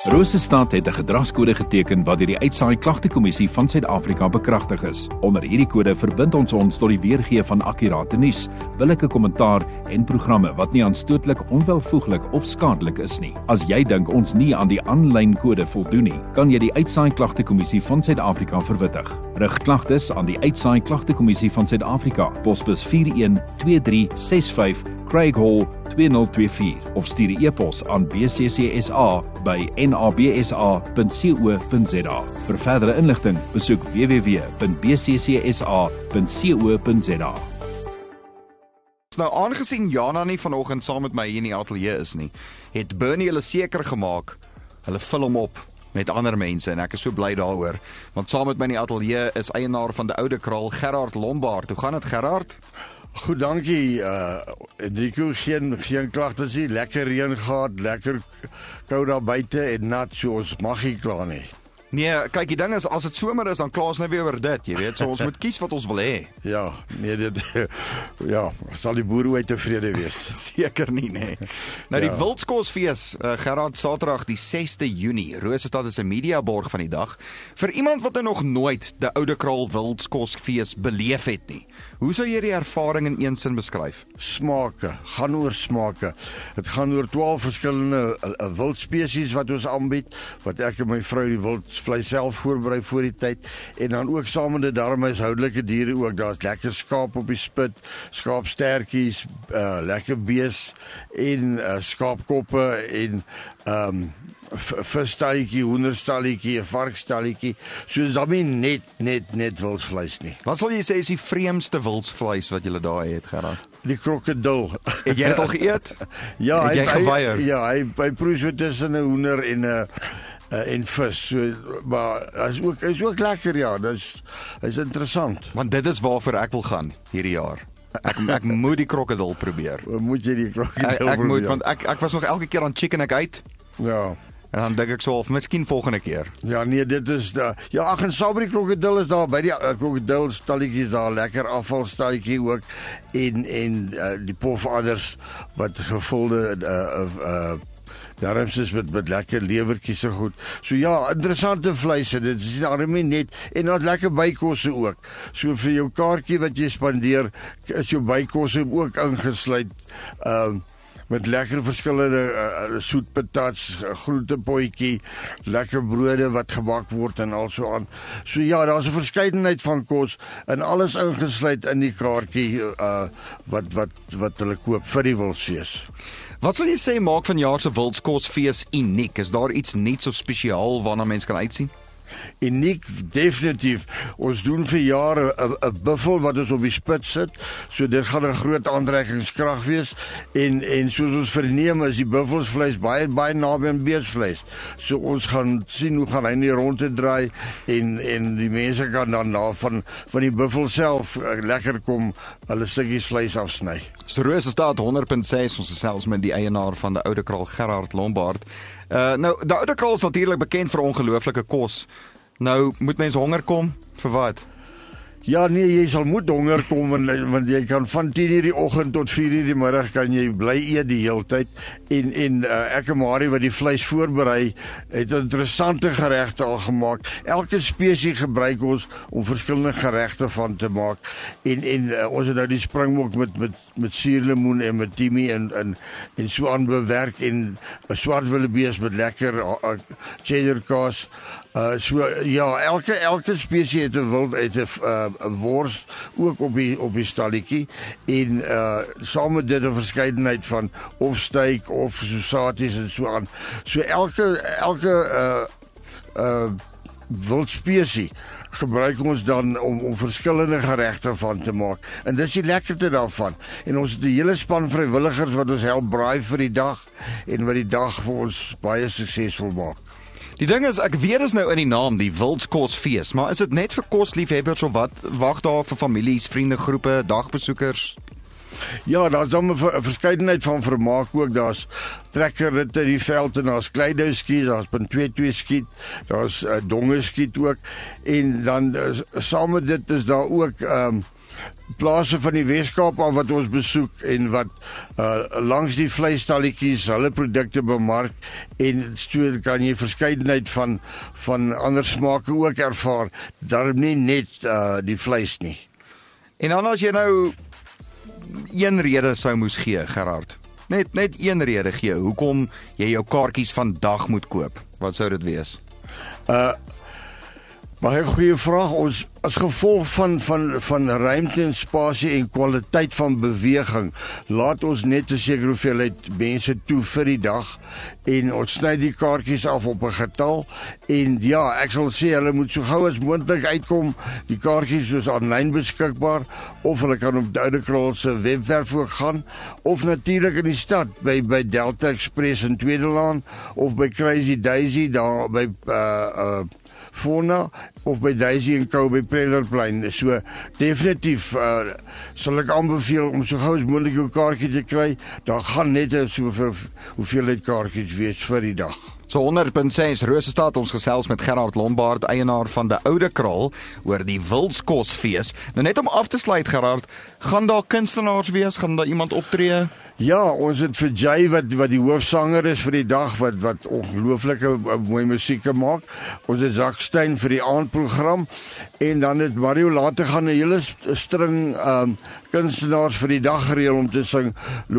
Rosestad het 'n gedragskode geteken wat deur die Uitsaai Klagtekommissie van Suid-Afrika bekragtig is. Onder hierdie kode verbind ons tot die weergee van akkurate nuus, billike kommentaar en programme wat nie aanstootlik, onwelvoeglik of skadelik is nie. As jy dink ons nie aan die aanlyn kode voldoen nie, kan jy die Uitsaai Klagtekommissie van Suid-Afrika verwittig. Rig klagtes aan die Uitsaai Klagtekommissie van Suid-Afrika, posbus 412365 Craig Hall 2024 of stuur 'n e-pos aan bccsa@nabsa.co.za. Vir verdere inligting, besoek www.bccsa.co.za. Nou, aangesien Jana nie vanoggend saam met my hier in die ateljee is nie, het Bernie hulle seker gemaak, hulle vul hom op met ander mense en ek is so bly daaroor, want saam met my in die ateljee is eienaar van die Oude Kraal, Gerard Lombard. Hoe gaan dit, Gerard? Goed, dankie. Enrico, geen klagtes nie. Lekker reën gehad, lekker koud daar buite en nat, so ons mag nie kla nie. Nee, kyk, die ding is, as dit somer is, dan kla ons nou weer oor dit, jy weet, so ons moet kies wat ons wil hê. Ja, nee, sal die boere ooit tevrede wees. Seker nie, nee. Nou, die Wildskosfees, Gerard, Saterdag die 6de Junie. Rosestad is 'n mediaborg van die dag. Vir iemand wat nog nooit die Oude Kraal Wildskosfees beleef het nie, hoe sou jy die ervaring in een sin beskryf? Smake, gaan oor smake. Het gaan oor 12 verskillende wildspesies wat ons aanbied, wat ek en my vrou die wildvleis self voorberei voor die tyd, en dan ook saam met dit daarmee huishoudelike diere ook. Daar's lekker skaap op die spit, skaapstertjies, lekker bees en skaapkoppe en visstalletjie, hoenderstalletjie, 'n varkstalletjie. So is daarmee net wildsvleis nie. Wat sal jy sê is die vreemdste wildsvleis wat jy daar het, Gerard? Die krokodil. Het jy dit al geëet? Ja, het jy geweier? Hy proe so tussen 'n hoender en vis. So, maar hy is ook lekker, ja. Hy's interessant. Want dit is waarvoor ek wil gaan hierdie jaar. Ek moet die krokodil probeer. Moet jy die krokodil probeer? Ek moet, want ek was nog elke keer aan chicken ek uit. Ja. En dan dink ek so of miskien volgende keer. Ja, nee, dit is en saam met die krokodil is daar by die krokodilstalletjies daar lekker afvalstalletjie ook en die pofadders wat gevulde darmes is met lekker lewertjies so goed. So ja, interessante vleise, dit is daarmee net, en dan lekker bykosse ook. So vir jou kaartjie wat jy spandeer, is jou bykosse ook ingesluit, met lekker verskillende soetpatats, groentepotjie, lekker brode wat gebak word en al so aan. So ja, daar's 'n verskeidenheid van kos en alles ingesluit in die kaartjie wat hulle koop vir die Wildfees. Wat sal jy sê maak vanjaar se Wildskosfees uniek? Is daar iets nuuts of spesiaal waarna mense kan uitsien? Uniek, definitief. Ons doen vir jare 'n buffel wat ons op die spits sit, so dit gaan 'n groot aantrekkingskrag wees, en soos ons verneem is die buffelsvleis baie naby aan beesvleis. So ons gaan sien hoe gaan hy nie rond te draai, en die mense kan dan van die buffel self lekker kom hulle stukkies vleis afsny. So Rosestad 100.6, ons is selfs met die eienaar van die Oude Kraal, Gerard Lombard. Nou, die Oude Kraal is natuurlik bekend vir ongelooflike kos. Nou, moet mens honger kom? Vir wat? Ja, nee, jy sal moet honger kom, want jy kan van 10:00 die oggend tot 4:00 die middag kan jy bly eet die hele tyd. En ek en Marie wat die vleis voorberei, het interessante geregte al gemaak. Elke spesie gebruik ons om verskillende geregte van te maak. En ons het nou die springbok met suurlemoen en met timie en so aan bewerk, en 'n swart wildebees met lekker cheddar kaas. So ja, elke spesie het 'n wors ook op die stalletjie, en saam met dit 'n verskeidenheid van of steak of sosaties en so aan. So elke wildspesie gebruik ons dan om verskillende geregte van te maak. En dis die lekkerte daarvan. En ons het 'n hele span vrywilligers wat ons help braai vir die dag, en wat die dag vir ons baie suksesvol maak. Die ding is, ek weet is nou in die naam, die Wildskosfees, maar is dit net vir kosliefhebbers of wat? Wag daar vir families, vriendegroepe, dagbesoekers? Ja, daar's dan 'n verskeidenheid van vermaak ook. Daar's trekkerritte in die veld en daar's kleidou skiet, daar's .22 skiet, daar's donge skiet ook. En dan saam met dit is daar ook plase van die Weskaap af wat ons besoek en wat langs die vleisstalletjies hulle produkte bemark en so kan jy verskeidenheid van ander smake ook ervaar. Daarom nie net die vleis nie. En dan as jy nou een rede sou moes gee, Gerard. Net een rede gee hoekom jy jou kaartjies vandag moet koop. Wat sou dit wees? Baie goeie vraag. Ons as gevolg van ruimte en spasie en kwaliteit van beweging, laat ons net 'n sekere hoeveelheid mense toe vir die dag en ons sny die kaartjies af op 'n getal en ja, ek sal sê hulle moet so gou as moontlik uitkom. Die kaartjies is aanlyn beskikbaar of hulle kan op die Oudekraal se webwerf ook gaan of natuurlik in die stad by Delta Express in Tweedelaan of by Crazy Daisy daar by Fauna of by Daisy en Co by Pellerplein. So definitief sal ek aanbeveel om so gou as moontlik jou kaartjie te kry. Daar gaan net so hoeveelheid kaartjies wees vir die dag. So 100.6 Rosestad, ons gesels met Gerard Lombard, eienaar van die Oudekraal, oor die Wildskosfees. Nou net om af te sluit, Gerard, gaan daar kunstenaars wees? Gaan daar iemand optree? Ja, ons het vir Jay wat die hoofsanger is vir die dag wat ongelooflike mooi musiek maak. Ons het Zak Stein vir die aandprogram en dan het Mario later gaan 'n hele string kunstenaars vir die dag gereël om te sing,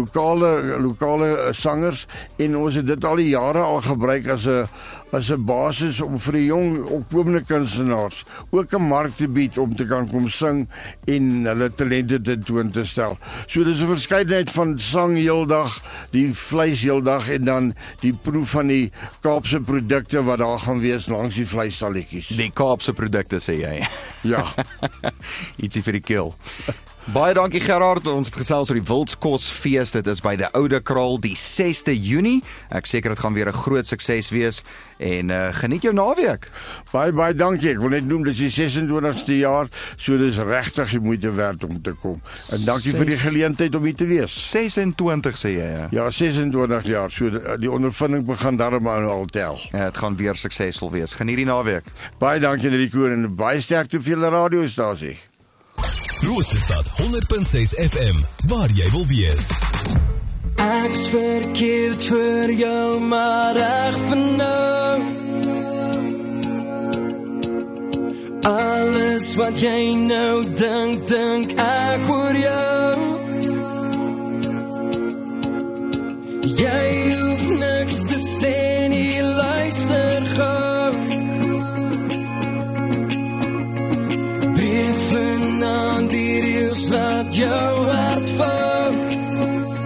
lokale sangers en ons het dit al die jare al gebruik as 'n basis om vir die jong opkomende kunstenaars ook 'n mark te bied om te kan kom sing en hulle talente te toon te stel. So dis 'n verskeidenheid van sang heeldag, die vleis heeldag en dan die proef van die Kaapse produkte wat daar gaan wees langs die vleisstalletjies. Die Kaapse produkte sê jy. Ja. Ietsie vir die keel. Baie dankie Gerard, ons het gesels oor die Wildskosfees, dit is by die Oudekraal die 6de Junie, ek seker dit gaan weer 'n groot sukses wees, en geniet jou naweek. Baie dankie, ek wil net noem, dit is die 26ste jaar, so dit is regtig die moeite werd om te kom, en dankie vir die geleentheid om hier te wees. 26 sê jy, ja? 26 jaar, so die ondervinding begin daarom al tel. Ja, het gaan weer suksesvol wees, geniet die naweek. Baie dankie Rico, en baie sterkte vir julle radiostasie. Rosestad 100.6 FM, waar jy wil wees. Ek's verkeerd vir jou, maar reg vir nou. Alles wat jy nou dink ek oor jou. Jy hoef niks te sê nie, luister gou. Laat jou hart val.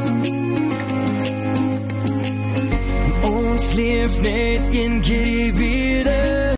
Ons leef net een keer.